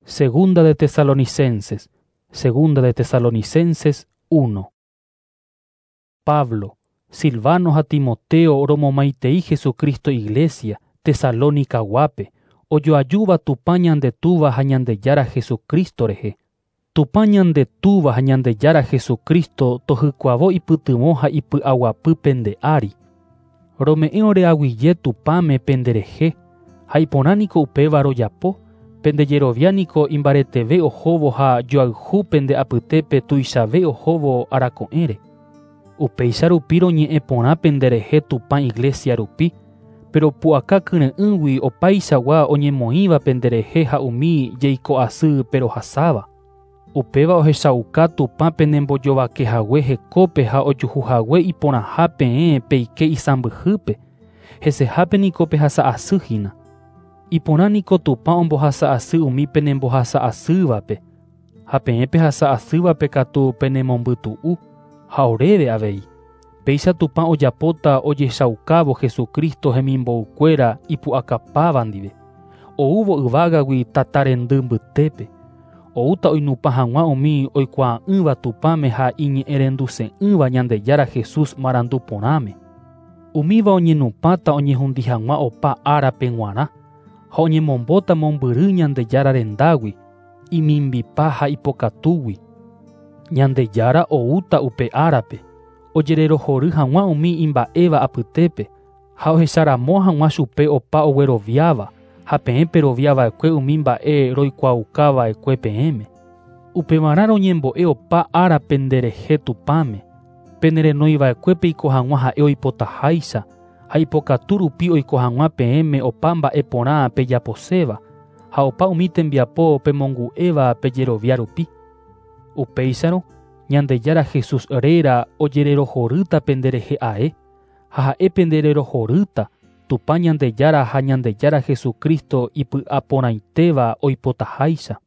Segunda de Tesalonicenses 1. Pablo, Silvanos a Timoteo oromomaitei Jesucristo Iglesia, Tesalónica guape, oyo ayuva tupañan de tuva hañandeyara Jesucristo reje. Tupañan de tuva hañandeyara Jesucristo tohykuavo ipytymoha ipy'aguapy pende ári. Rome'ẽore aguiye tupame penderehe, ha iporãniko upéva rojapo, pendejeroviániko imbareteve ohóvo ha joayhu pende apytépe tuichave ohóvo arako'ẽre. Upéicha rupi roñe'ẽ porã penderehe tupã iglesia rupi, pero pu'aka kyre'ỹgui opaichagua oñemoĩva penderehe ha umi jeiko'asy perohasáva. Upéva ohechauka tupã penembojovakehague hekópe ha ojuhuhague iporãha peẽ peike isãmbyhýpe, hesehápeniko pehasa'asýhína. Iporãniko tupã ombohasa'asy umi penembohasa'asývape, ha peẽ pehasa'asývape katu penemombytu'u, ha oréve avei. Péicha tupã ojapóta ojechaukávo Jesucristo hemimbo'ykuéra ipu'akapáva ndive. Oúvo yvágagui tata rendy mbytépe. Oúta oinupã hag̃ua umi oikuaa'ỹva tupãme ha iñe'ẽrenduse'ỹva Ñandejára Jesús marandu porãme. Umíva oñenupãta oñehũndi hag̃ua opa árape g̃uarã, ha oñemombóta mombyry Ñandejára rendágui, imimbipa ha ipokatúgui. Ñandejára oúta upe árape, ojererohory hag̃ua umi imba'éva apytépe, ha ohecharamo hag̃ua chupe opa ogueroviáva, ha peẽ peroviava'ekue umi mba'e roikuaukava'ekue peẽme. Upevarã roñembo'e opa árape nderehe tupãme, penerenoiva'ekuépe oiko hag̃ua ha'e oipotaháicha, ha ipokatu rupi oiko hag̃ua peẽme opa mba'e porã pejaposéva, ha opa umi tembiapo pemongu'éva pejerovia rupi. Upéicharõ Ñandejára Jesús réra ojererohorýta penderehe ae, ha ha'e pendererohorýta tupã Ñandejára ha Ñandejára Jesucristo ipy'aporãitéva oipotaháicha.